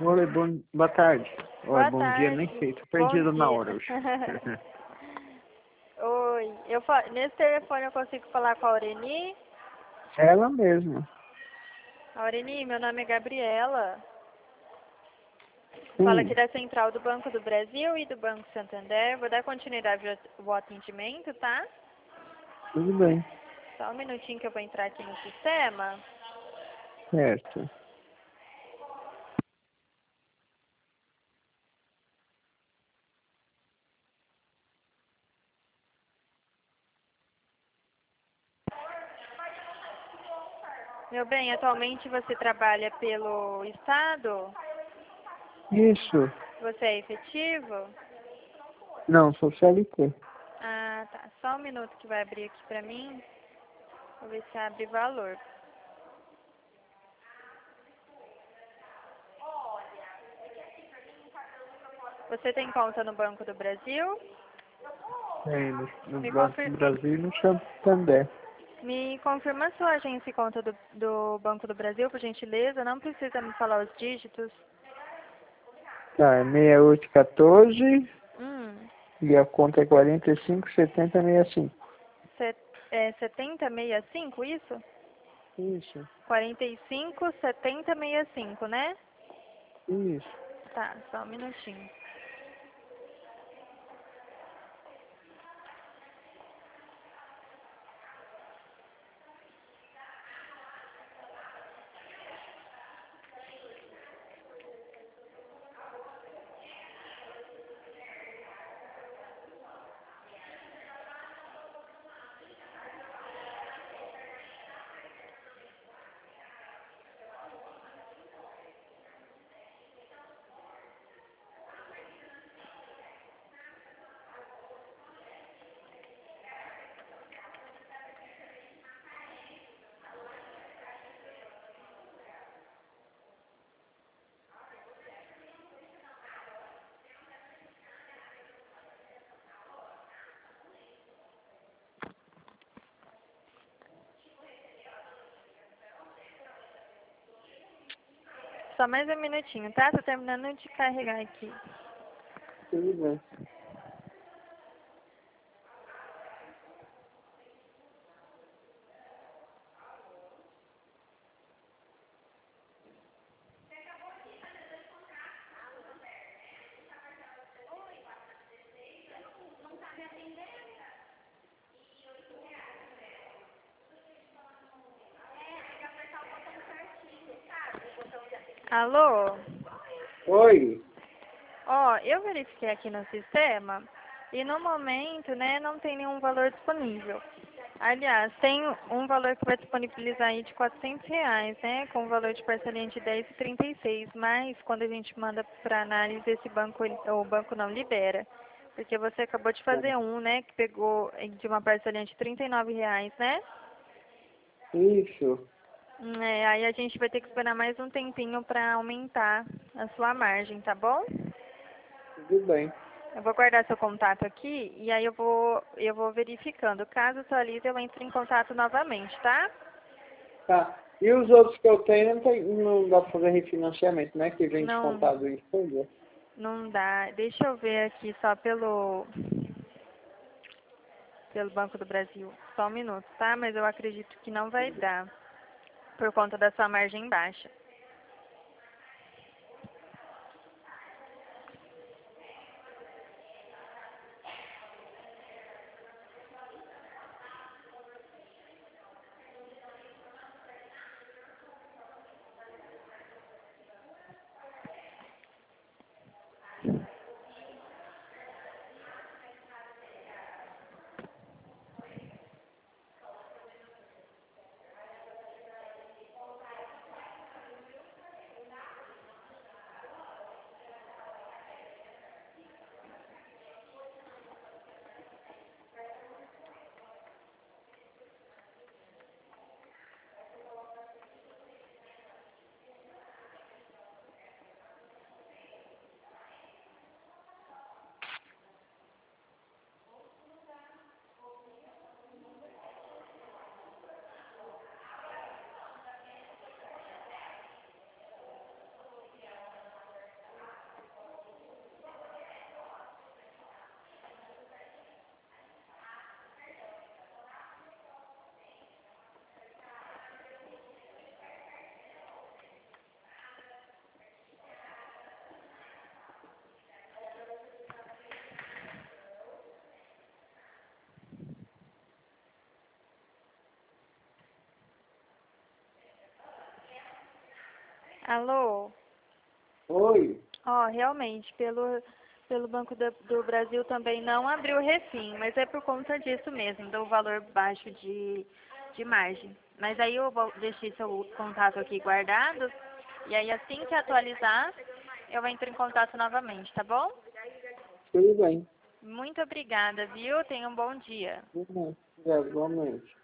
Oi, boa tarde. Oi, Boa bom dia, nem tarde. sei. Tô Bom perdido na dia. hora hoje. Oi, nesse telefone eu consigo falar com a Aureni? Ela mesma. Aureni, meu nome é Gabriela. Fala aqui da Central do Banco do Brasil e do Banco Santander. Vou dar continuidade ao atendimento, tá? Tudo bem. Só um minutinho que eu vou entrar aqui no sistema. Certo. Meu bem, atualmente você trabalha pelo Estado? Isso. Você é efetivo? Não, sou CLT. Ah, tá. Só um minuto que vai abrir aqui pra mim. Vou ver se abre valor. Você tem conta no Banco do Brasil? É, no Me, Banco confir... do Brasil e no Santander. Me confirma sua agência e conta do Banco do Brasil, por gentileza. Não precisa me falar os dígitos. Tá, é 6814 Hum, e a conta é 457065. É 7065, isso? Isso. 457065, né? Isso. Tá, só um minutinho. Só mais um minutinho, tá? Tô terminando de carregar aqui. Tudo bem. Alô? Oi. Ó, eu verifiquei aqui no sistema e no momento, né, não tem nenhum valor disponível. Aliás, tem um valor que vai disponibilizar aí de R$ 400, né, com o valor de parcelinha de 10,36, mas quando a gente manda para análise, esse banco, o banco não libera. Porque você acabou de fazer um, né, que pegou de uma parcelinha de R$ 39, né? Isso. Aí a gente vai ter que esperar mais um tempinho para aumentar a sua margem, tá bom? Tudo bem. Eu vou guardar seu contato aqui e aí eu vou verificando. Caso atualize, eu entro em contato novamente, tá? Tá. E os outros que eu tenho não dá pra fazer refinanciamento, né? Que vem Não, descontado em fundo. não dá. Deixa eu ver aqui só pelo Banco do Brasil. Só um minuto, tá? Mas eu acredito que não vai dar por conta da sua margem baixa. Alô? Oi. Ó, realmente, pelo Banco do Brasil também não abriu o refim, mas é por conta disso mesmo, do valor baixo de margem. Mas aí eu vou deixar seu contato aqui guardado, e aí assim que atualizar, eu entro em contato novamente, tá bom? Tudo bem. Muito obrigada, viu? Tenha um bom dia. Uhum. É, igualmente.